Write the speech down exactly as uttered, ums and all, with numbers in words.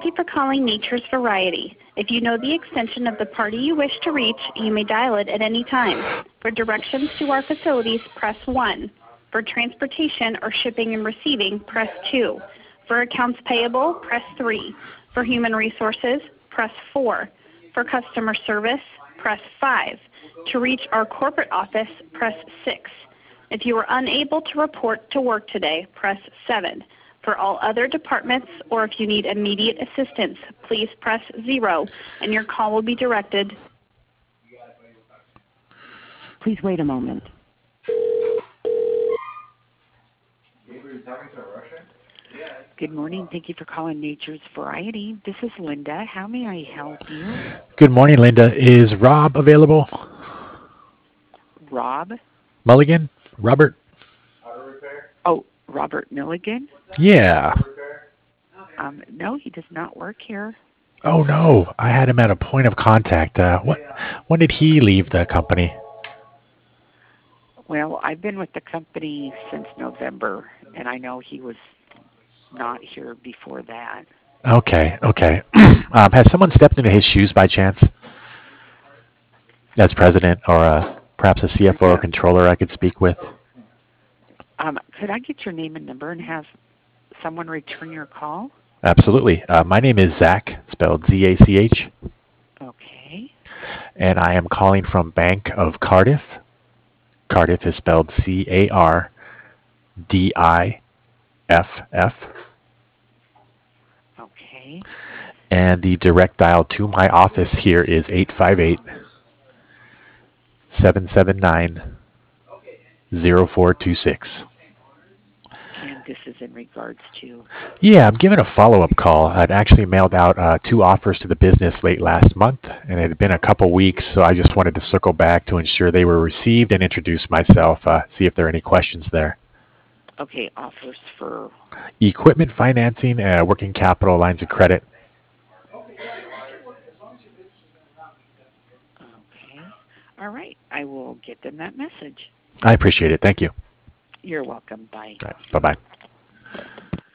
Thank you for calling Nature's Variety. If you know the extension of the party you wish to reach, you may dial it at any time. For directions to our facilities, press one. For transportation or shipping and receiving, press two. For accounts payable, press three. For human resources, press four. For customer service, press five. To reach our corporate office, press six. If you are unable to report to work today, press seven. For all other departments, or if you need immediate assistance, please press zero, and your call will be directed. Please wait a moment. Good morning. Thank you for calling Nature's Variety. This is Linda. How may I help you? Good morning, Linda. Is Rob available? Rob? Mulligan? Robert? Oh, Robert Milligan? Yeah. Um, no, he does not work here. Oh, no. I had him at a point of contact. Uh, what? When did he leave the company? Well, I've been with the company since November, and I know he was not here before that. Okay, okay. um, has someone stepped into his shoes by chance? As president, or uh, perhaps a C F O or controller I could speak with? Um, could I get your name and number and have someone return your call? Absolutely. Uh, my name is Zach, spelled Z A C H. Okay. And I am calling from Bank of Cardiff. Cardiff is spelled C A R D I F F. Okay. And the direct dial to my office here is eight five eight, seven seven nine, zero four two six. And this is in regards to? Yeah, I'm giving a follow-up call. I'd actually mailed out uh, two offers to the business late last month, and it had been a couple weeks, so I just wanted to circle back to ensure they were received and introduce myself, uh, see if there are any questions there. Okay, offers for? Equipment financing, uh, working capital, lines of credit. Okay. All right. I will get them that message. I appreciate it. Thank you. You're welcome. Bye. All right, bye-bye.